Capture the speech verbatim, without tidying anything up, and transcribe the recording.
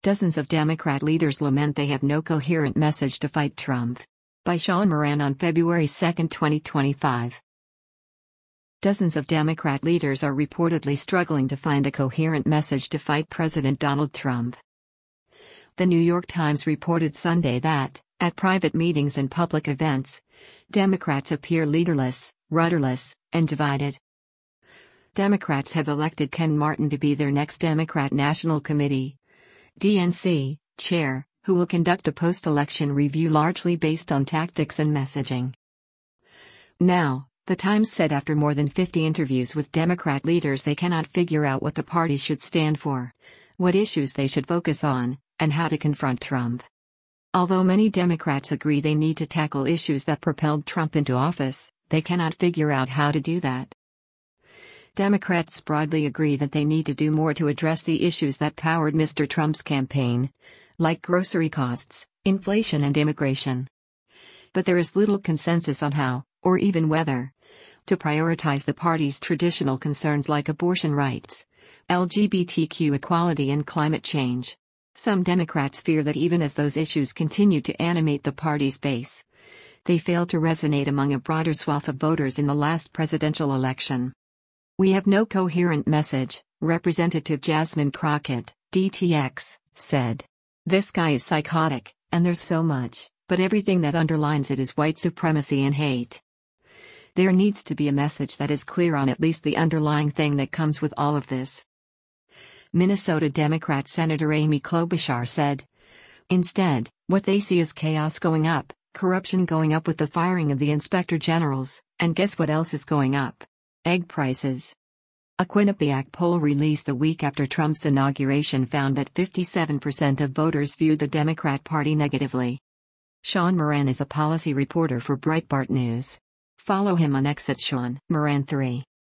Dozens of Democrat leaders lament they have no coherent message to fight Trump. By Sean Moran on February second, twenty twenty-five. Dozens of Democrat leaders are reportedly struggling to find a coherent message to fight President Donald Trump. The New York Times reported Sunday that, at private meetings and public events, Democrats appear leaderless, rudderless, and divided. Democrats have elected Ken Martin to be their next Democrat National Committee D N C chair, who will conduct a post-election review largely based on tactics and messaging. Now, the Times said after more than fifty interviews with Democrat leaders they cannot figure out what the party should stand for, what issues they should focus on, and how to confront Trump. Although many Democrats agree they need to tackle issues that propelled Trump into office, they cannot figure out how to do that. Democrats broadly agree that they need to do more to address the issues that powered Mister Trump's campaign, like grocery costs, inflation, and immigration. But there is little consensus on how, or even whether, to prioritize the party's traditional concerns like abortion rights, L G B T Q equality, and climate change. Some Democrats fear that even as those issues continue to animate the party's base, they fail to resonate among a broader swath of voters in the last presidential election. "We have no coherent message," Representative Jasmine Crockett, D T X, said. "This guy is psychotic, and there's so much, but everything that underlines it is white supremacy and hate. There needs to be a message that is clear on at least the underlying thing that comes with all of this." Minnesota Democrat Senator Amy Klobuchar said. Instead, what they see is chaos going up, corruption going up with the firing of the inspector generals, and guess what else is going up? Egg prices. A Quinnipiac poll released a week after Trump's inauguration found that fifty-seven percent of voters viewed the Democrat Party negatively. Sean Moran is a policy reporter for Breitbart News. Follow him on X at Sean Moran three.